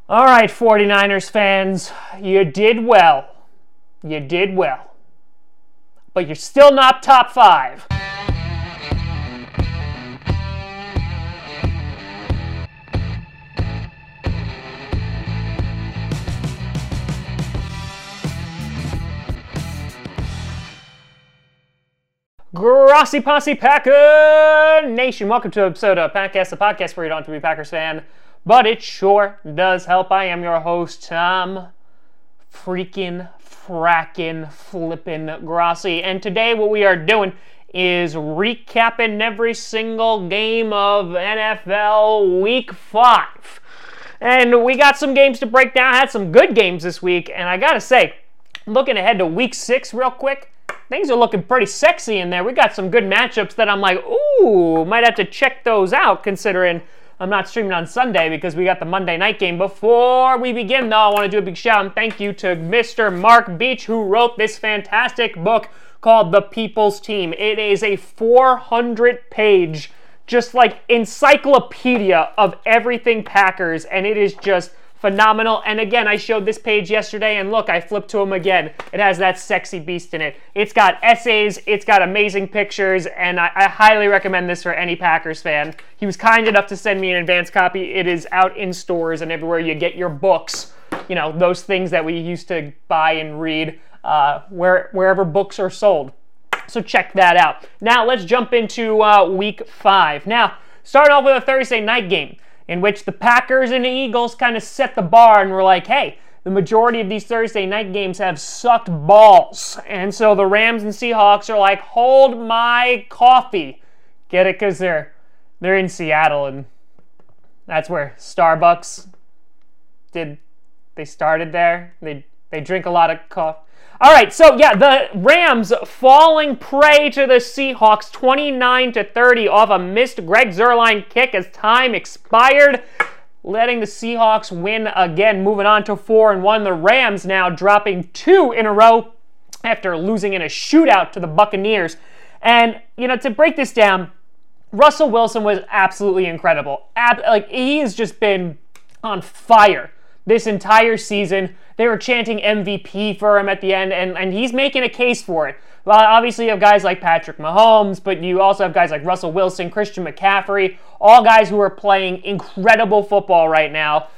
All right, 49ers fans, you did well. You did well. But you're still not top 5. Grassy Posse Packer Nation, welcome to an episode of Packcast, the podcast where you don't have to be a Packers fan, but it sure does help. I am your host, Tom freaking frackin' flippin' Grassi, and today what we are doing is recapping every single game of NFL Week 5. And we got some games to break down. I had some good games this week, and I gotta say, looking ahead to Week 6 real quick, things are looking pretty sexy in there. We got some good matchups that I'm like, ooh, might have to check those out considering I'm not streaming on Sunday because we got the Monday night game. Before we begin, though, I want to do a big shout and thank you to Mr. Mark Beach, who wrote this fantastic book called The People's Team. It is a 400-page, just like encyclopedia of everything Packers, and it is just phenomenal. And again, I showed this page yesterday, and look, I flipped to him again. It has that sexy beast in it. It's got essays, it's got amazing pictures, and I highly recommend this for any Packers fan. He was kind enough to send me an advance copy. It is out in stores and everywhere you get your books. You know, those things that we used to buy and read wherever books are sold. So check that out. Now, let's jump into Week 5. Now, starting off with a Thursday night game, in which the Packers and the Eagles kind of set the bar and were like, hey, the majority of these Thursday night games have sucked balls. And so the Rams and Seahawks are like, hold my coffee. Get it? Because they're in Seattle, and that's where Starbucks they started there. They drink a lot of coffee. All right, so yeah, the Rams falling prey to the Seahawks 29-30 off a missed Greg Zuerlein kick as time expired, letting the Seahawks win again, moving on to 4-1. The Rams now dropping 2 in a row after losing in a shootout to the Buccaneers. And, you know, to break this down, Russell Wilson was absolutely incredible. He has just been on fire this entire season. They were chanting MVP for him at the end, and he's making a case for it. Well, obviously you have guys like Patrick Mahomes, but you also have guys like Russell Wilson, Christian McCaffrey, all guys who are playing incredible football right now.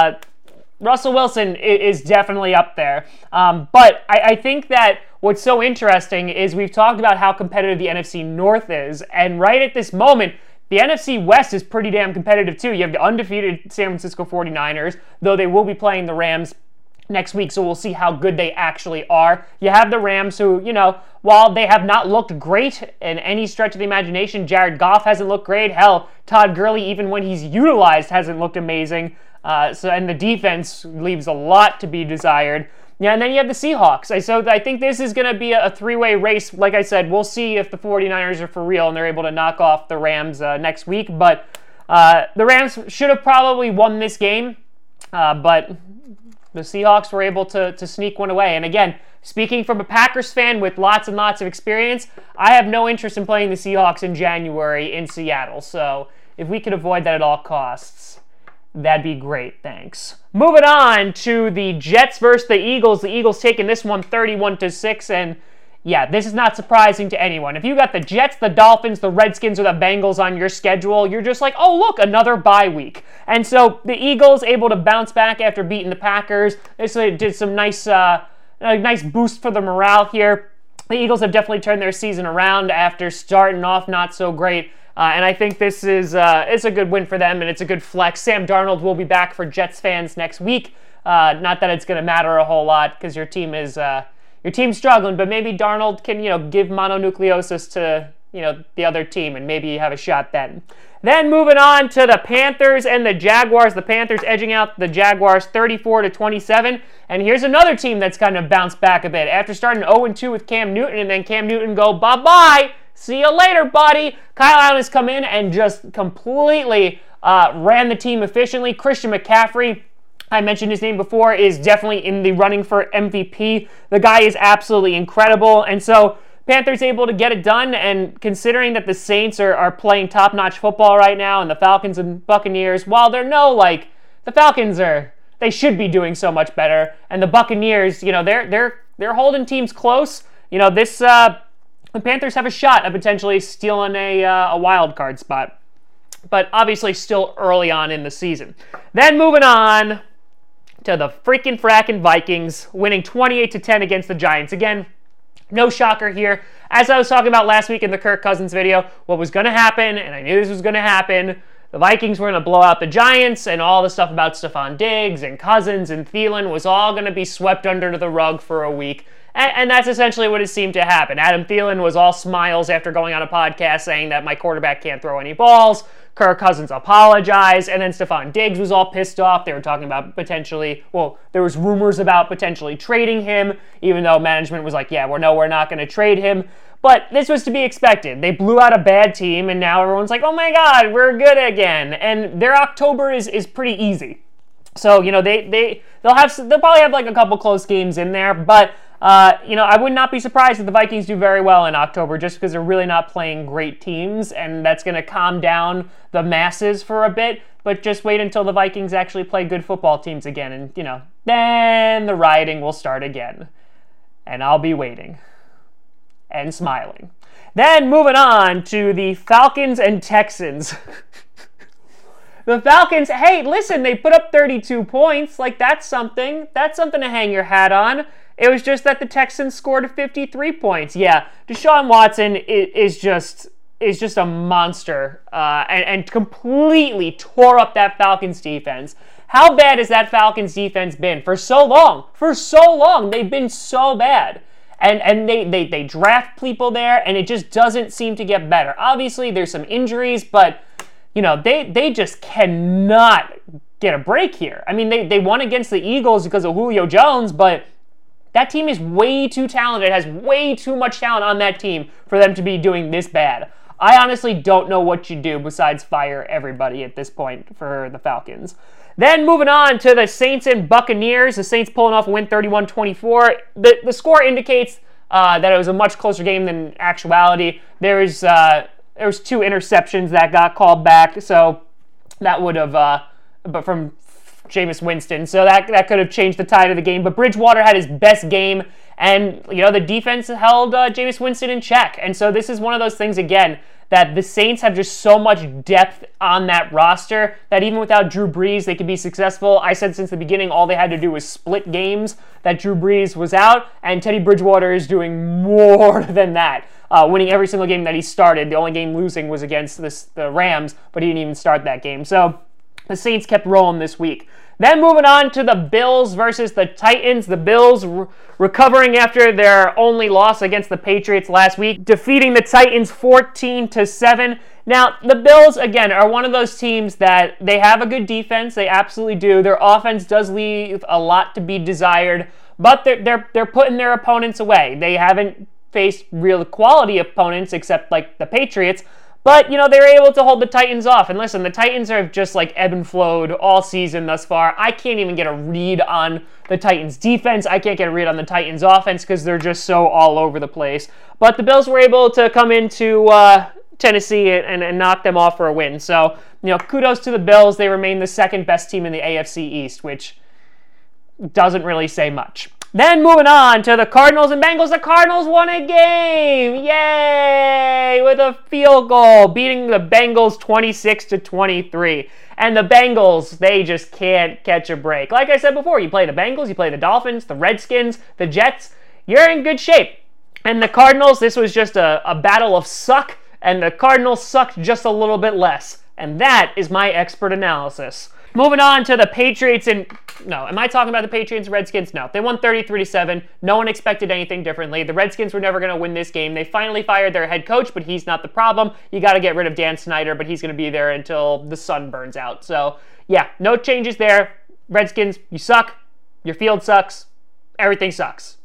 Russell Wilson is definitely up there. But I think that what's so interesting is we've talked about how competitive the NFC North is, and right at this moment, the NFC West is pretty damn competitive too. You have the undefeated San Francisco 49ers, though they will be playing the Rams next week, so we'll see how good they actually are. You have the Rams who, you know, while they have not looked great in any stretch of the imagination, Jared Goff hasn't looked great. Hell, Todd Gurley, even when he's utilized, hasn't looked amazing. And the defense leaves a lot to be desired. Yeah, and then you have the Seahawks. So I think this is going to be a three-way race. Like I said, we'll see if the 49ers are for real and they're able to knock off the Rams next week. But the Rams should have probably won this game, but the Seahawks were able to sneak one away. And again, speaking from a Packers fan with lots and lots of experience, I have no interest in playing the Seahawks in January in Seattle. So if we could avoid that at all costs, that'd be great, thanks. Moving on to the Jets versus the Eagles. The Eagles taking this one 31-6, and yeah, this is not surprising to anyone. If you got the Jets, the Dolphins, the Redskins, or the Bengals on your schedule, you're just like, oh, look, another bye week. And so the Eagles able to bounce back after beating the Packers. This did some nice boost for the morale here. The Eagles have definitely turned their season around after starting off not so great. And I think this is it's a good win for them, and it's a good flex. Sam Darnold will be back for Jets fans next week. Not that it's going to matter a whole lot because your team's struggling, but maybe Darnold can, give mononucleosis to, the other team, and maybe you have a shot then. Then moving on to the Panthers and the Jaguars. The Panthers edging out the Jaguars 34-27. And here's another team that's kind of bounced back a bit. After starting 0-2 with Cam Newton, and then Cam Newton go, bye-bye, see you later, buddy. Kyle Allen has come in and just completely ran the team efficiently. Christian McCaffrey, I mentioned his name before, is definitely in the running for MVP. The guy is absolutely incredible. And so Panthers able to get it done, and considering that the Saints are playing top-notch football right now, and the Falcons and Buccaneers, while they're the Falcons they should be doing so much better. And the Buccaneers, they're holding teams close. The Panthers have a shot at potentially stealing a wild card spot. But obviously still early on in the season. Then moving on to the freaking fracking Vikings, winning 28-10 against the Giants. Again, no shocker here. As I was talking about last week in the Kirk Cousins video, what was going to happen, and I knew this was going to happen, the Vikings were going to blow out the Giants, and all the stuff about Stephon Diggs and Cousins and Thielen was all going to be swept under the rug for a week. And that's essentially what it seemed to happen. Adam Thielen was all smiles after going on a podcast saying that my quarterback can't throw any balls. Kirk Cousins apologized, and then Stephon Diggs was all pissed off. They were talking about there was rumors about potentially trading him, even though management was like, yeah, we're not going to trade him. But this was to be expected. They blew out a bad team, and now everyone's like, oh my God, we're good again. And their October is pretty easy. So, they'll probably have like a couple close games in there, but I would not be surprised if the Vikings do very well in October just because they're really not playing great teams, and that's going to calm down the masses for a bit. But just wait until the Vikings actually play good football teams again, and, then the rioting will start again. And I'll be waiting and smiling. Then moving on to the Falcons and Texans. The Falcons, hey, listen, they put up 32 points. Like, that's something. That's something to hang your hat on. It was just that the Texans scored 53 points. Yeah, Deshaun Watson is just a monster and completely tore up that Falcons defense. How bad has that Falcons defense been for so long? For so long, they've been so bad. And they draft people there, and it just doesn't seem to get better. Obviously, there's some injuries, but they just cannot get a break here. I mean, they won against the Eagles because of Julio Jones, but that team is way too talented, has way too much talent on that team for them to be doing this bad. I honestly don't know what you do besides fire everybody at this point for the Falcons. Then moving on to the Saints and Buccaneers. The Saints pulling off a win 31-24. The score indicates that it was a much closer game than actuality. There was 2 interceptions that got called back, so that would have, but from Jameis Winston, so that could have changed the tide of the game. But Bridgewater had his best game, and the defense held Jameis Winston in check. And so this is one of those things again that the Saints have just so much depth on that roster that even without Drew Brees, they could be successful. I said since the beginning all they had to do was split games that Drew Brees was out, and Teddy Bridgewater is doing more than that. Winning every single game that he started. The only game losing was against the Rams, but he didn't even start that game. So the Saints kept rolling this week. Then moving on to the Bills versus the Titans. The Bills recovering after their only loss against the Patriots last week, defeating the Titans 14-7. Now, the Bills, again, are one of those teams that they have a good defense. They absolutely do. Their offense does leave a lot to be desired, but they're putting their opponents away. They haven't faced real quality opponents except like the Patriots. But, they're able to hold the Titans off. And listen, the Titans have just like ebb and flowed all season thus far. I can't even get a read on the Titans defense. I can't get a read on the Titans offense because they're just so all over the place. But the Bills were able to come into Tennessee and knock them off for a win. So, kudos to the Bills. They remain the second best team in the AFC East, which doesn't really say much. Then moving on to the Cardinals and Bengals. The Cardinals won a game. Yay! With a field goal, beating the Bengals 26-23. And the Bengals, they just can't catch a break. Like I said before, you play the Bengals, you play the Dolphins, the Redskins, the Jets, you're in good shape. And the Cardinals, this was just a battle of suck, and the Cardinals sucked just a little bit less. And that is my expert analysis. Moving on to the Patriots and... No, am I talking about the Patriots and Redskins? No. They won 33-7. No one expected anything differently. The Redskins were never going to win this game. They finally fired their head coach, but he's not the problem. You got to get rid of Dan Snyder, but he's going to be there until the sun burns out. So, yeah, no changes there. Redskins, you suck. Your field sucks. Everything sucks.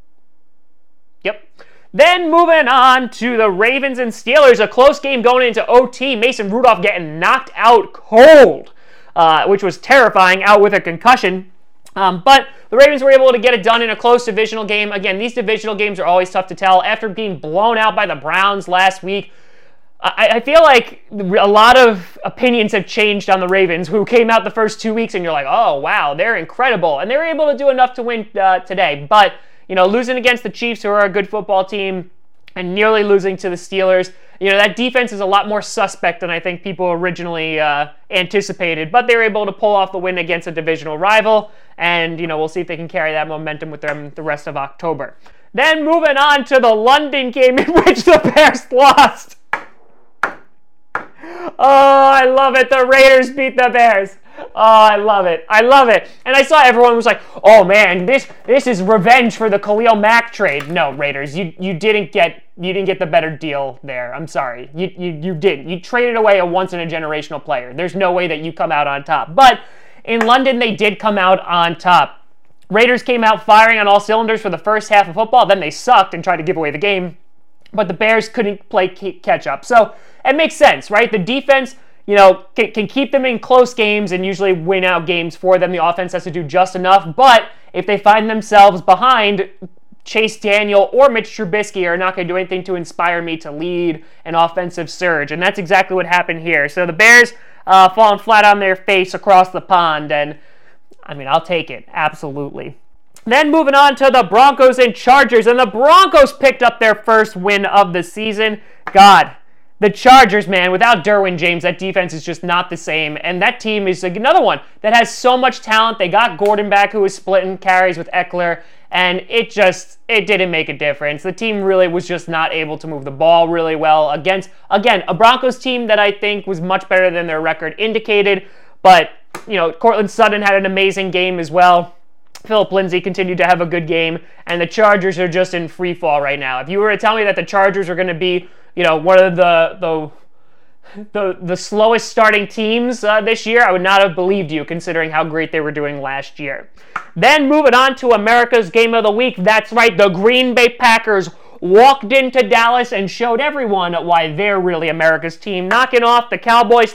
Yep. Then moving on to the Ravens and Steelers. A close game going into OT. Mason Rudolph getting knocked out cold. Which was terrifying, out with a concussion. But the Ravens were able to get it done in a close divisional game. Again, these divisional games are always tough to tell. After being blown out by the Browns last week, I feel like a lot of opinions have changed on the Ravens, who came out the first 2 weeks and you're like, oh, wow, they're incredible. And they were able to do enough to win today. But, losing against the Chiefs, who are a good football team, and nearly losing to the Steelers, that defense is a lot more suspect than I think people originally anticipated. But they were able to pull off the win against a divisional rival. And, we'll see if they can carry that momentum with them the rest of October. Then moving on to the London game in which the Bears lost. Oh, I love it. The Raiders beat the Bears. Oh, I love it. I love it. And I saw everyone was like, oh man, this is revenge for the Khalil Mack trade. No, Raiders, you didn't get the better deal there. I'm sorry. You didn't. You traded away a once in a generational player. There's no way that you come out on top. But in London, they did come out on top. Raiders came out firing on all cylinders for the first half of football. Then they sucked and tried to give away the game. But the Bears couldn't play catch up. So it makes sense, right? The defense, can keep them in close games and usually win out games for them. The offense has to do just enough. But if they find themselves behind, Chase Daniel or Mitch Trubisky are not going to do anything to inspire me to lead an offensive surge. And that's exactly what happened here. So the Bears falling flat on their face across the pond. And, I'll take it. Absolutely. Then moving on to the Broncos and Chargers. And the Broncos picked up their first win of the season. God, the Chargers, man, without Derwin James, that defense is just not the same. And that team is another one that has so much talent. They got Gordon back, who was splitting carries with Eckler. And it didn't make a difference. The team really was just not able to move the ball really well against, again, a Broncos team that I think was much better than their record indicated. But, Cortland Sutton had an amazing game as well. Philip Lindsay continued to have a good game, and the Chargers are just in free fall right now. If you were to tell me that the Chargers are going to be, one of the slowest starting teams this year, I would not have believed you, considering how great they were doing last year. Then moving on to America's Game of the Week. That's right, the Green Bay Packers walked into Dallas and showed everyone why they're really America's team, knocking off the Cowboys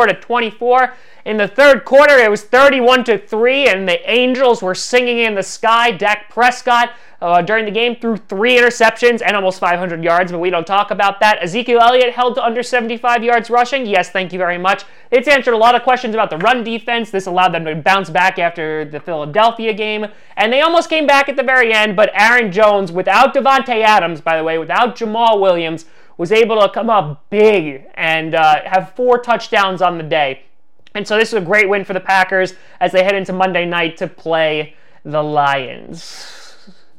34-24. In the third quarter, it was 31-3, and the Angels were singing in the sky. Dak Prescott, during the game, threw 3 interceptions and almost 500 yards, but we don't talk about that. Ezekiel Elliott held to under 75 yards rushing. Yes, thank you very much. It's answered a lot of questions about the run defense. This allowed them to bounce back after the Philadelphia game, and they almost came back at the very end, but Aaron Jones, without Devontae Adams, by the way, without Jamal Williams, was able to come up big and have 4 touchdowns on the day. And so this is a great win for the Packers as they head into Monday night to play the Lions,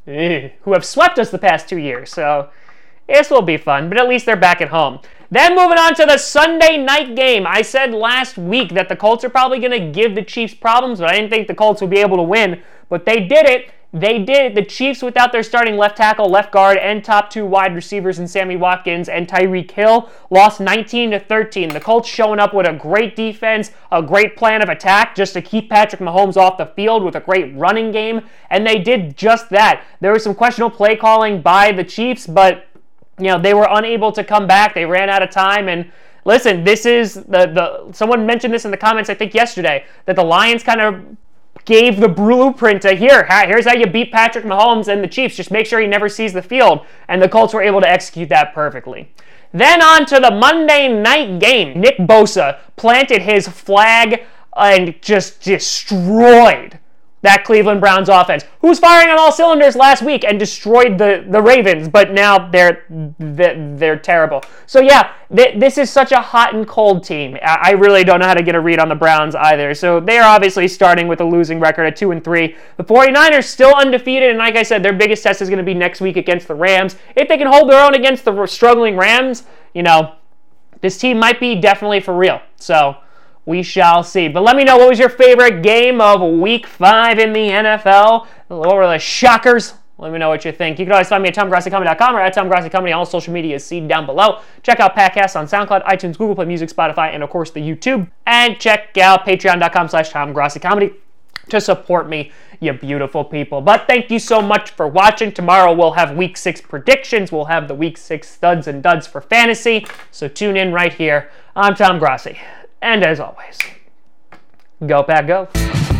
who have swept us the past 2 years. So this will be fun, but at least they're back at home. Then moving on to the Sunday night game. I said last week that the Colts are probably going to give the Chiefs problems, but I didn't think the Colts would be able to win. But they did it. They did. The Chiefs, without their starting left tackle, left guard, and top 2 wide receivers in Sammy Watkins and Tyreek Hill, lost 19-13. The Colts showing up with a great defense, a great plan of attack just to keep Patrick Mahomes off the field with a great running game, and they did just that. There was some questionable play calling by the Chiefs, but they were unable to come back. They ran out of time, and listen, this is someone mentioned this in the comments, I think yesterday, that the Lions kind of gave the blueprint to here's how you beat Patrick Mahomes and the Chiefs. Just make sure he never sees the field. And the Colts were able to execute that perfectly. Then on to the Monday night game. Nick Bosa planted his flag and just destroyed that Cleveland Browns offense, who was firing on all cylinders last week and destroyed the Ravens, but now they're terrible. So yeah, this is such a hot and cold team. I really don't know how to get a read on the Browns either. So they are obviously starting with a losing record at 2-3. The 49ers still undefeated, and like I said, their biggest test is going to be next week against the Rams. If they can hold their own against the struggling Rams, this team might be definitely for real. So we shall see. But let me know, what was your favorite game of Week 5 in the NFL? What were the shockers? Let me know what you think. You can always find me at TomGrassiComedy.com or at TomGrassiComedy on all social media seen down below. Check out podcasts on SoundCloud, iTunes, Google Play Music, Spotify, and of course the YouTube. And check out Patreon.com/TomGrassiComedy to support me, you beautiful people. But thank you so much for watching. Tomorrow we'll have Week 6 predictions. We'll have the Week 6 studs and duds for fantasy. So tune in right here. I'm Tom Grassi. And as always, go Pack Go.